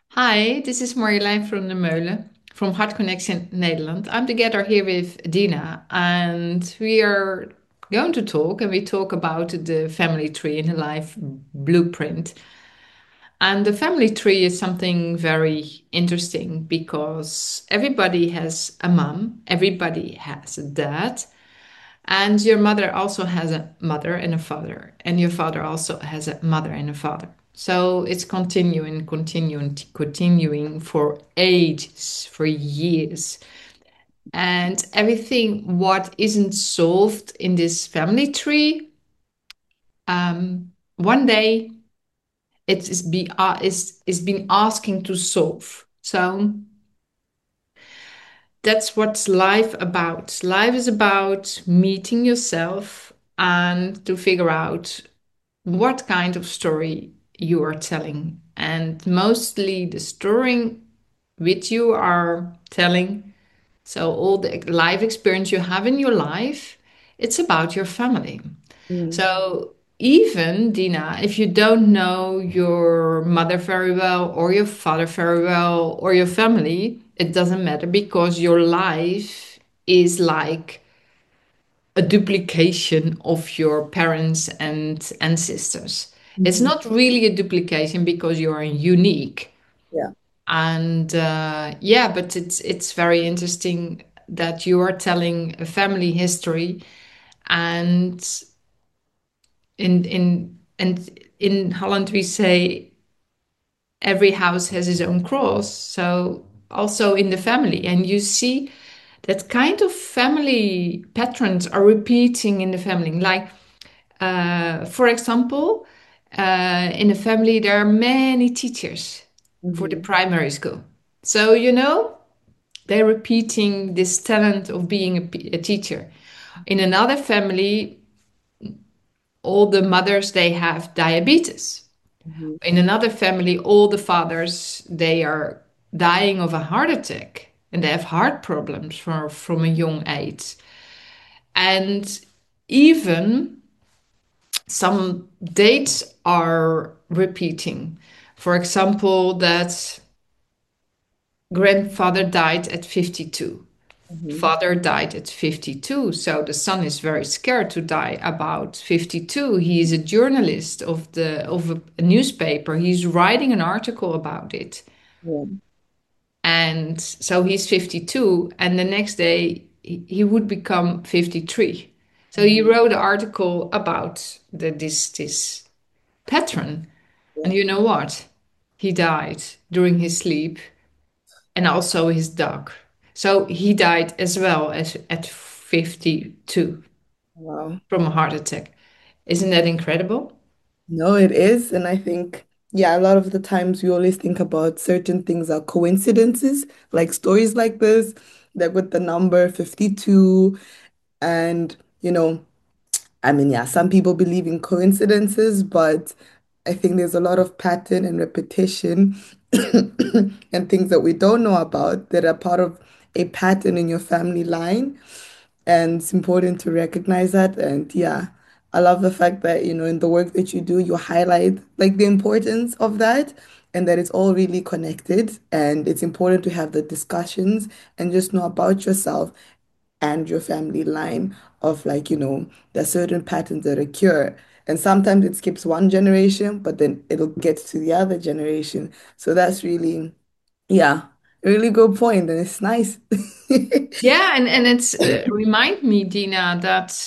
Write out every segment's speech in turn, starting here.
Hi, this is Marjolein from de Meulen from Heart Connection Nederland. I'm together here with Dina, and we are going to talk and we talk about the family tree and the life blueprint. And the family tree is something very interesting because everybody has a mom, everybody has a dad, and your mother also has a mother and a father, and your father also has a mother and a father. So it's continuing for ages, for years. And everything what isn't solved in this family tree, one day is been asking to solve. So that's what's life about. Life is about meeting yourself and to figure out what kind of story you are telling. And mostly the story which you are telling, so all the life experience you have in your life, it's about your family. Mm. So even Dina, if you don't know your mother very well or your father very well or your family, it doesn't matter because your life is like a duplication of your parents and ancestors. It's Mhm. not really a duplication because you are unique. Yeah. And yeah, but it's very interesting that you are telling a family history, and in Holland we say every house has its own cross. So also in the family, and you see that kind of family patterns are repeating in the family. Like, for example, in a family, there are many teachers for the Hmm. primary school. So, they're repeating this talent of being a teacher. In another family, all the mothers, they have diabetes. Hmm. In another family, all the fathers, they are dying of a heart attack and they have heart problems from a young age. And even some dates are repeating. For example, that grandfather died at 52. Hmm. Father died at 52. So the son is very scared to die about 52. He is a journalist of a newspaper. He's writing an article about it. Yeah. And so he's 52, and the next day he would become 53. So he Hmm. wrote an article about this pattern. Yeah. And you know what? He died during his sleep, and also his dog. So he died as well as at 52 Wow. from a heart attack. Isn't that incredible? No, it is. And I think, yeah, a lot of the times we always think about certain things are coincidences, like stories like this, that with the number 52 and, I mean, yeah, some people believe in coincidences, but I think there's a lot of pattern and repetition and things that we don't know about that are part of a pattern in your family line. And it's important to recognize that. And yeah, I love the fact that, in the work that you do, you highlight like the importance of that and that it's all really connected. And it's important to have the discussions and just know about yourself and your family line of like, there's certain patterns that occur. And sometimes it skips one generation, but then it'll get to the other generation. So that's really, yeah, a really good point, and it's nice. Yeah, and it's remind me, Dina, that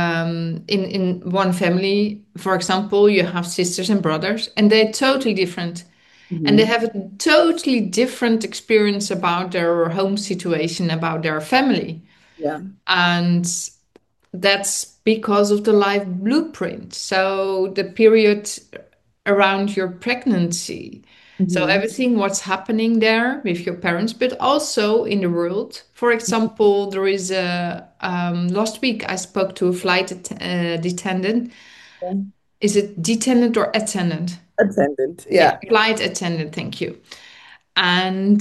in one family, for example, you have sisters and brothers, and they're totally different, and they Mhm. have a totally different experience about their home situation, about their family, Yeah. and that's because of the life blueprint. So the period around your pregnancy. So Hmm. everything what's happening there with your parents, but also in the world. For example, there is a last week I spoke to a flight attendant. Is it detendant or attendant? Attendant. Yeah, Yeah. flight attendant. Thank you. And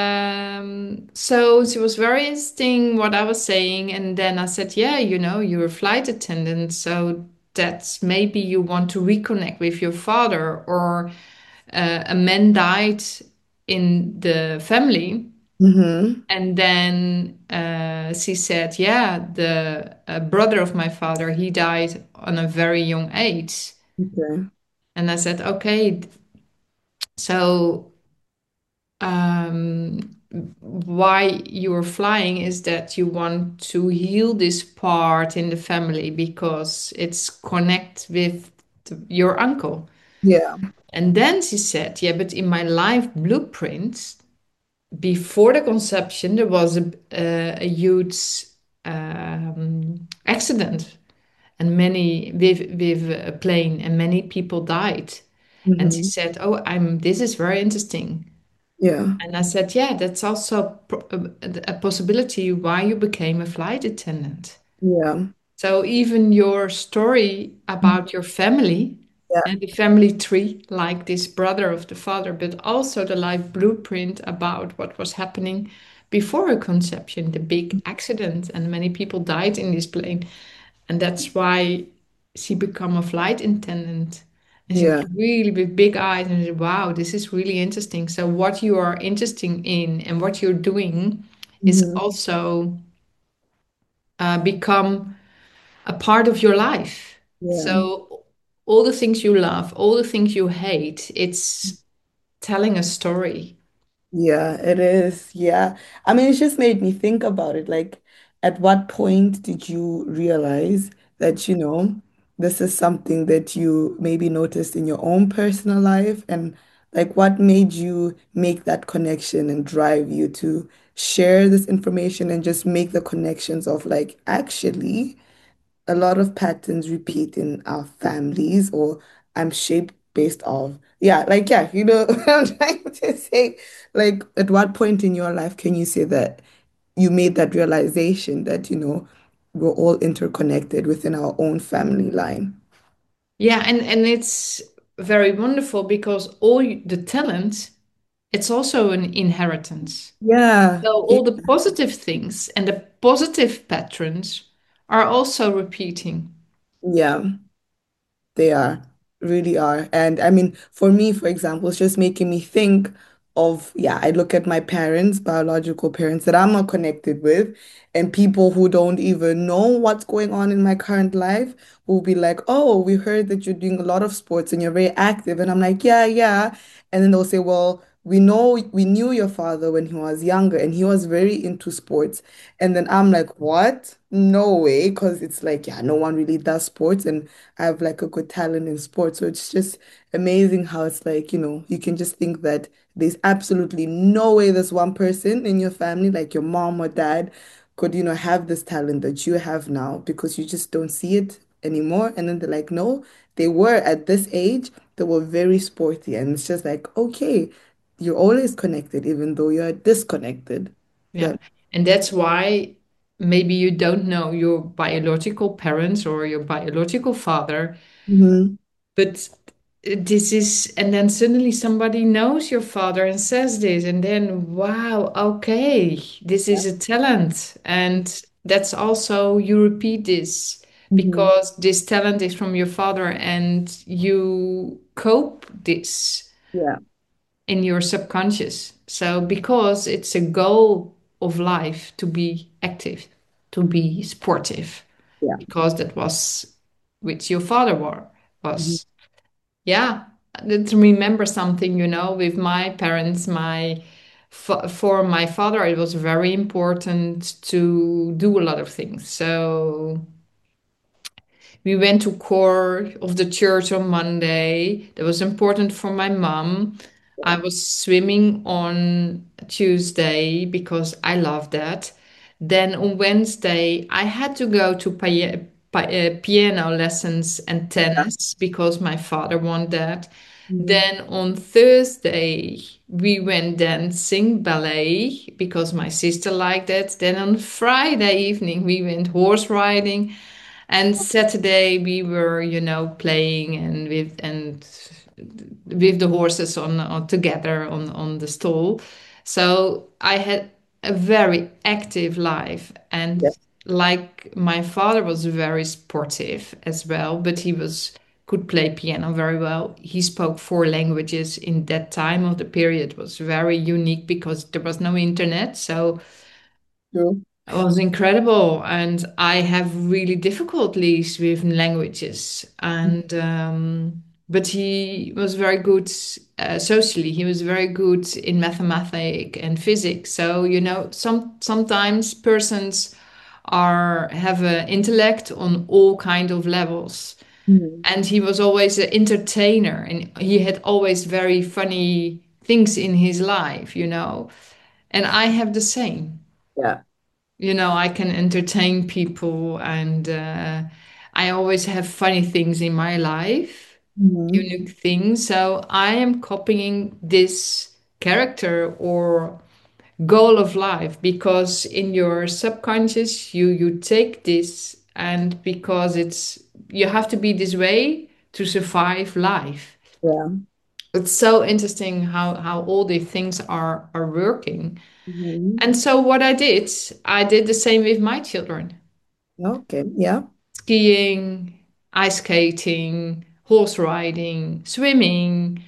so it was very interesting what I was saying. And then I said, yeah, you're a flight attendant. So that's maybe you want to reconnect with your father, or a man died in the family. Mm-hmm. And then she said, yeah, the brother of my father, he died on a very young age. Okay. And I said, okay, so um, why you're flying is that you want to heal this part in the family because it's connect with your uncle. Yeah. And then she said, yeah, but in my life blueprint, before the conception, there was a huge accident and many with a plane and many people died. And she Mm-hmm. said, oh, this is very interesting. Yeah. And I said, yeah, that's also a possibility why you became a flight attendant. Yeah. So even your story about your family Yeah. and the family tree, like this brother of the father, but also the life blueprint about what was happening before her conception, the big accident, and many people died in this plane. And that's why she became a flight attendant. And she was Yeah. really with big eyes and said, wow, this is really interesting. So what you are interested in and what you're doing is Mm-hmm. also become a part of your life. Yeah. So all the things you love, all the things you hate, it's telling a story. Yeah, it is. Yeah. I mean, it's just made me think about it. Like, at what point did you realize that, this is something that you maybe noticed in your own personal life? And like, what made you make that connection and drive you to share this information and just make the connections of like, actually, a lot of patterns repeat in our families, or I'm shaped based off. Yeah, like, yeah, what I'm trying to say. Like, at what point in your life can you say that you made that realization that, we're all interconnected within our own family line? Yeah, and it's very wonderful because the talent, it's also an inheritance. Yeah, So all the positive things and the positive patterns are also repeating. yeah. They are, really are. And I mean, for me, for example, it's just making me think of, yeah, I look at my parents, biological parents that I'm not connected with, and people who don't even know what's going on in my current life will be like, oh, we heard that you're doing a lot of sports and you're very active. And I'm like, yeah, yeah. And then they'll say, well, we knew your father when he was younger and he was very into sports. And then I'm like, what? No way. Because it's like, yeah, no one really does sports. And I have like a good talent in sports. So it's just amazing how it's like, you can just think that there's absolutely no way this one person in your family, like your mom or dad, could, have this talent that you have now because you just don't see it anymore. And then they're like, no, they were at this age, they were very sporty. And it's just like, okay, you're always connected, even though you're disconnected. Yeah. Yeah. And that's why maybe you don't know your biological parents or your biological father, Hmm. but this is, and then suddenly somebody knows your father and says this, and then, wow, okay, this is a talent. And that's also, you repeat this Hmm. because this talent is from your father and you cope this Yeah. in your subconscious. So, because it's a goal of life to be active, to be sportive, Yeah. because that was which your father Mhm. was. Yeah, to remember something, with my parents, for my father, it was very important to do a lot of things. So we went to core of the church on Monday. That was important for my mom. I was swimming on Tuesday because I love that. Then on Wednesday, I had to go to piano lessons and tennis because my father wanted that. Mhm. Then on Thursday, we went dancing ballet because my sister liked it. Then on Friday evening, we went horse riding. And Saturday we were, playing and with the horses on together on the stall. So I had a very active life, and Yeah. like my father was very sportive as well, but he was could play piano very well. He spoke four languages in that time of the period. It was very unique because there was no internet. So True. it was incredible. And I have really difficulties with languages. And but he was very good socially. He was very good in mathematics and physics. So, sometimes persons are have an intellect on all kind of levels. Mhm. And he was always an entertainer, and he had always very funny things in his life. And I have the same. Yeah. I can entertain people, and I always have funny things in my life, Mhm. unique things. So I am copying this character or goal of life because in your subconscious you take this, and because you have to be this way to survive life. Yeah. It's so interesting how all these things are working. Mhm. And so what I did the same with my children. Okay. Yeah. Skiing, ice skating, horse riding, swimming.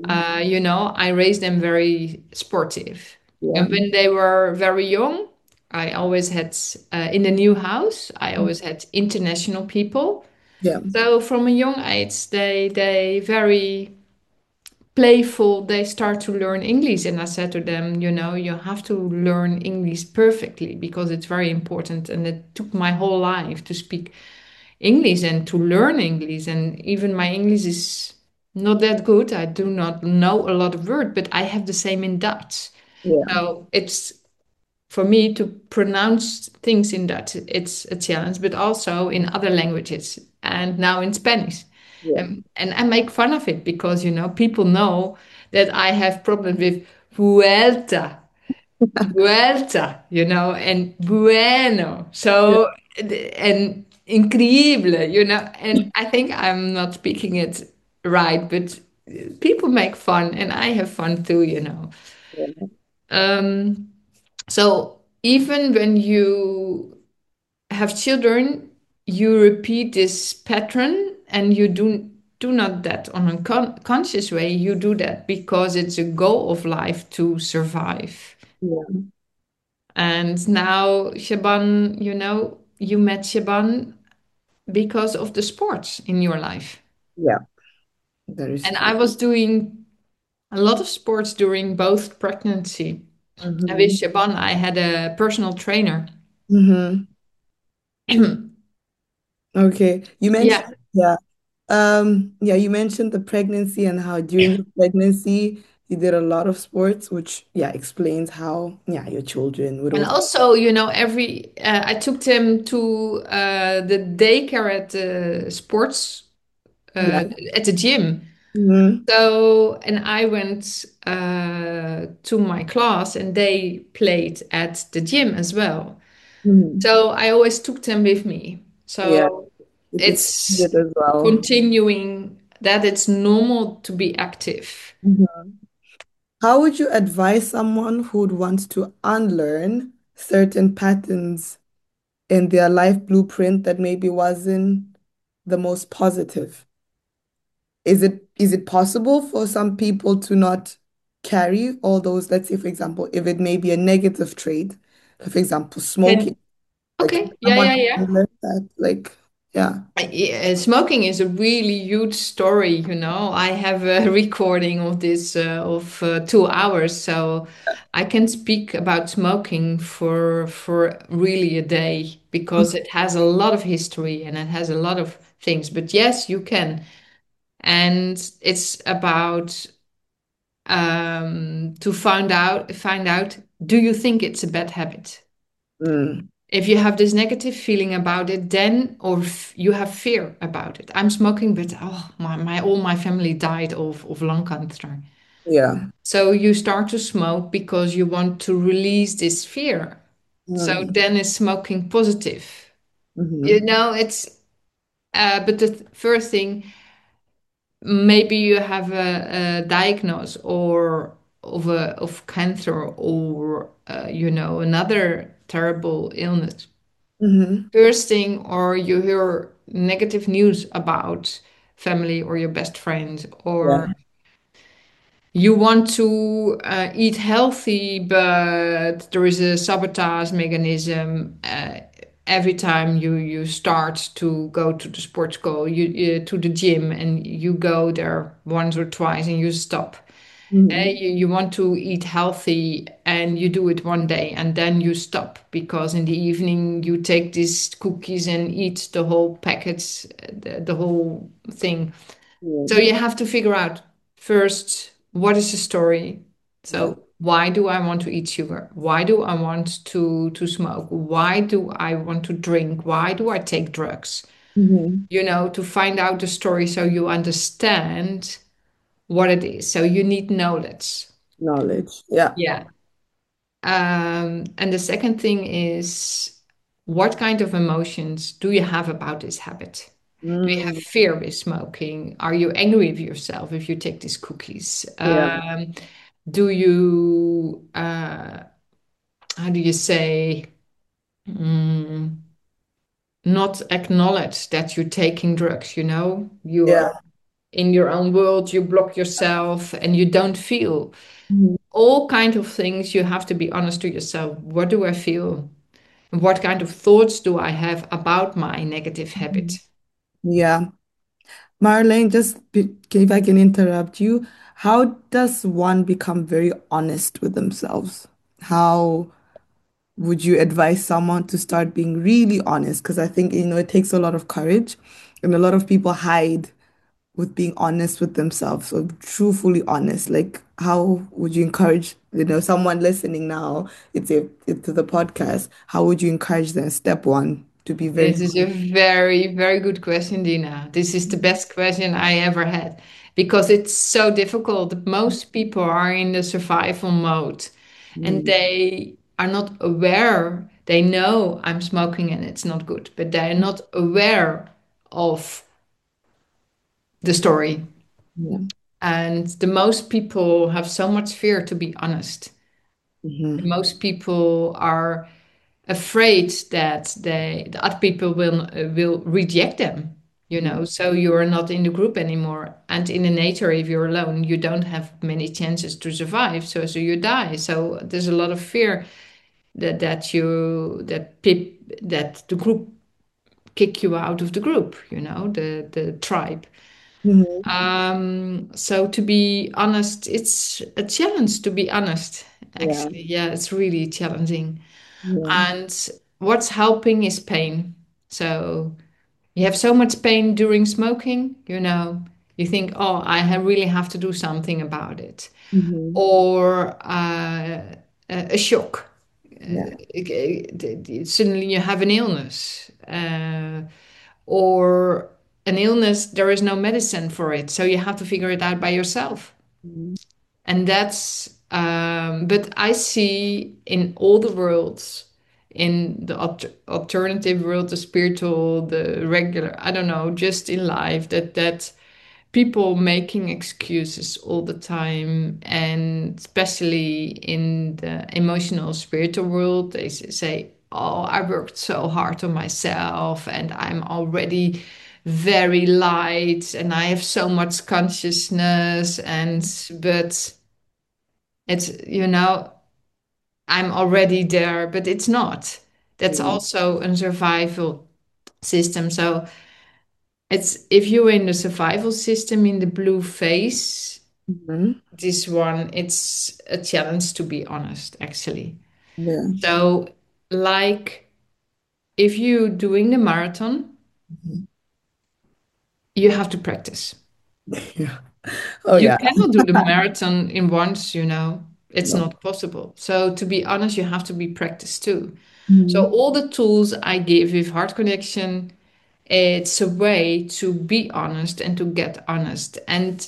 I raised them very sportive. Yeah. And when they were very young, I always had, in the new house, I always had international people. Yeah. So from a young age, they very playful, they start to learn English. And I said to them, you have to learn English perfectly because it's very important. And it took my whole life to speak English and to learn English. And even my English is not that good. I do not know a lot of words, but I have the same in Dutch. Yeah. So it's for me to pronounce things in Dutch, it's a challenge, but also in other languages and now in Spanish. Yeah. And I make fun of it because, people know that I have problems with vuelta, and bueno. Yeah. So, and increíble. And I think I'm not speaking it right, but people make fun and I have fun too. Yeah. Um, so even when you have children, you repeat this pattern and you do not that on a conscious way. You do that because it's a goal of life to survive. Yeah. And now Shaban, you met Shaban because of the sports in your life. Yeah. That is And true. I was doing a lot of sports during both pregnancy. And with Mm-hmm. Shaban, I had a personal trainer. Mm-hmm. Okay. You mentioned, Yeah. yeah. Yeah, you mentioned the pregnancy and how during the pregnancy you did a lot of sports, which yeah, explains how yeah, your children would And also also, every I took them to the daycare at the sports yeah. at the gym. Mm-hmm. So, and I went to my class, and they played at the gym as well. Mm-hmm. So I always took them with me. Yeah, So it it's extended as well. continuing that it's normal to be active. Mhm. How would you advise someone who would want to unlearn certain patterns in their life blueprint that maybe wasn't the most positive? Is it possible for some people to not carry all those, let's say, for example, if it may be a negative trait, for example, smoking, Can like okay, yeah, someone yeah, yeah. unlearn that, like, yeah. Smoking is a really huge story, I have a recording of this of 2 hours, so I can speak about smoking for really a day because it has a lot of history and it has a lot of things. But yes, you can, and it's about to find out. Do you think it's a bad habit? Mm, If you have this negative feeling about it, then or you have fear about it. I'm smoking, but oh my all my family died of lung cancer. yeah. So you start to smoke because you want to release this fear. So Mm, then is smoking positive? mhm, It's but the first thing, maybe you have a diagnosis or of cancer or another terrible illness. mhm, First thing, or you hear negative news about family or your best friend, Yeah. or you want to eat healthy, but there is a sabotage mechanism. Every time you start to go to the sports school, you to the gym, and you go there once or twice, and you stop. Hmm. You want to eat healthy, and you do it one day, and then you stop because in the evening you take these cookies and eat the whole packets, the whole thing. Yeah. So you have to figure out first, what is the story? Yeah. So why do I want to eat sugar? Why do I want to smoke? Why do I want to drink? Why do I take drugs? Hmm. To find out the story so you understand what it is. So you need knowledge. Knowledge. Yeah. Yeah. And the second thing is, what kind of emotions do you have about this habit? Do you have Mm. fear with smoking? Are you angry with yourself if you take these cookies? Yeah. Do you, how do you say, mm, not acknowledge that you're taking drugs? You are Yeah. in your own world, you block yourself and you don't feel Mhm. all kind of things. You have to be honest to yourself. What do I feel? What kind of thoughts do I have about my negative habit? Yeah. Marlene, if I can interrupt you, how does one become very honest with themselves? How would you advise someone to start being really honest? Because I think, it takes a lot of courage, and a lot of people hide with being honest with themselves. So truthfully honest. Like, how would you encourage, someone listening now, it's to the podcast, how would you encourage them? Step one, to be very This is a very, very good question, Dina. This is the best question I ever had because it's so difficult. Most people are in the survival mode and honest. they are not aware. They know I'm smoking and it's not good, but they're not aware of the story. Yeah. And the most people have so much fear, to be honest. Hmm. Most people are afraid that the other people will reject them. So you are not in the group anymore, and in the nature, if you're alone, you don't have many chances to survive, so you die. So there's a lot of fear that the group kick you out of the group, the tribe. Hmm. So to be honest, it's a challenge, to be honest. Yeah. Actually, yeah, it's really challenging. Yeah. And what's helping is pain. So you have so much pain during smoking, you think, oh, really have to do something about it. Hmm. Or a shock. Yeah. Suddenly you have an illness. Or an illness, there is no medicine for it. So you have to figure it out by yourself. Mhm. And but I see in all the worlds, in the alternative world, the spiritual, the regular, I don't know, just in life, that people making excuses all the time, and especially in the emotional spiritual world, they say, oh, I worked so hard on myself and I'm already very light and I have so much consciousness, but it's, I'm already there, but it's not. That's Yeah. also a survival system. So it's, if you're in the survival system in the blue phase, Mhm. this one, it's a challenge, to be honest, actually. Yeah. So, like, if you're doing the marathon, Mhm. you have to practice. Yeah. Oh You yeah. cannot do the marathon in once. It's No. not possible. So, to be honest, you have to be practiced too. So, Mhm. all the tools I give with Heart Connection, it's a way to be honest and to get honest. And,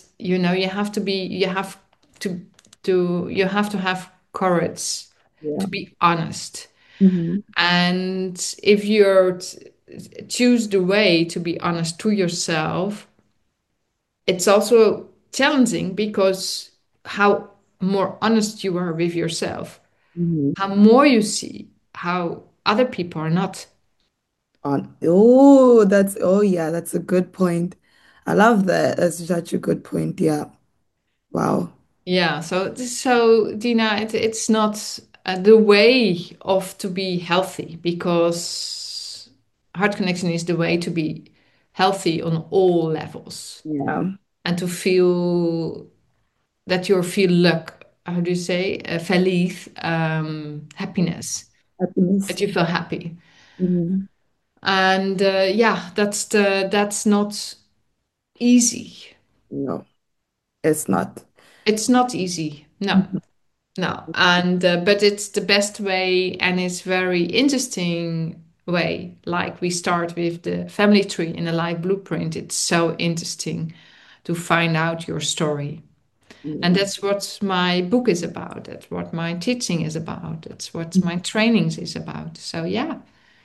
you have to have courage Yeah. to be honest. Mhm. And if you choose the way to be honest to yourself, it's also challenging because how more honest you are with yourself, Mhm. how more you see how other people are not. Oh, oh yeah, that's a good point. I love that. That's such a good point. Yeah. Wow. Yeah, so Dina, it's not the way of to be healthy because heart connection is the way to be healthy on all levels Yeah. and to feel that you feel luck. How do you say? Feliz, happiness. Happiness. That you feel happy. Mhm. And yeah, that's not easy. No, it's not. It's not easy. No. Mhm. No, and but it's the best way, and it's very interesting way. Like we start with the family tree in a life blueprint. It's so interesting to find out your story, and Yeah. that's what my book is about. That's what my teaching is about. That's what my trainings is about. So yeah.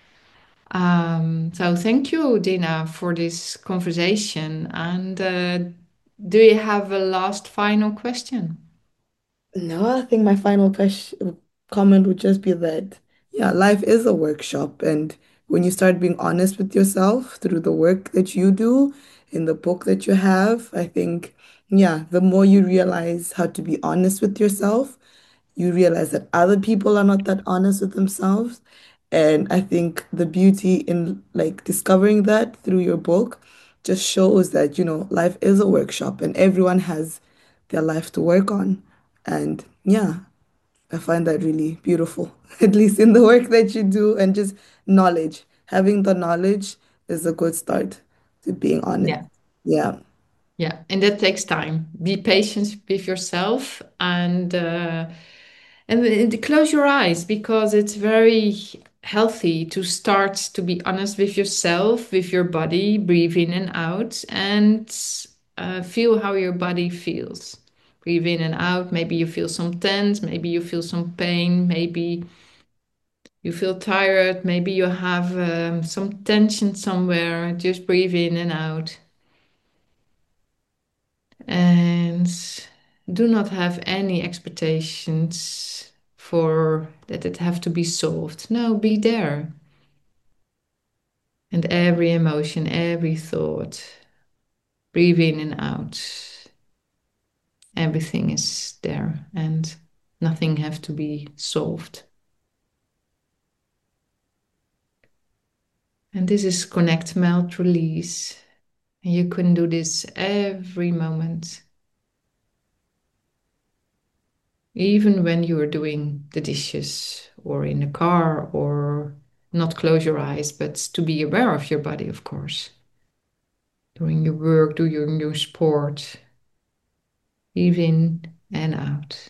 So thank you, Dina, for this conversation. And do you have a last final question? No, I think my final question comment would just be that, yeah, life is a workshop. And when you start being honest with yourself through the work that you do in the book that you have, I think, yeah, the more you realize how to be honest with yourself, you realize that other people are not that honest with themselves. And I think the beauty in like discovering that through your book just shows that, life is a workshop and everyone has their life to work on. And yeah, I find that really beautiful, at least in the work that you do and just knowledge. Having the knowledge is a good start to being honest. Yeah. Yeah. Yeah, and that takes time. Be patient with yourself and close your eyes because it's very healthy to start to be honest with yourself, with your body, breathe in and out, and feel how your body feels. Breathe in and out. Maybe you feel some tense, maybe you feel some pain, maybe you feel tired, maybe you have some tension somewhere. Just breathe in and out. And do not have any expectations for that it have to be solved. No, be there. And every emotion, every thought, breathe in and out. Everything is there and nothing have to be solved. And this is connect, melt, release. And you can do this every moment. Even when you are doing the dishes or in the car or not close your eyes, but to be aware of your body, of course. Doing your work, doing your sport, in and out.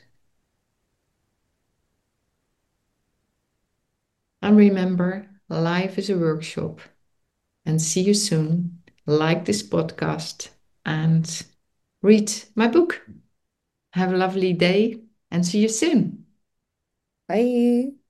And remember, life is a workshop. And see you soon. Like this podcast and read my book. Have a lovely day and see you soon. Bye.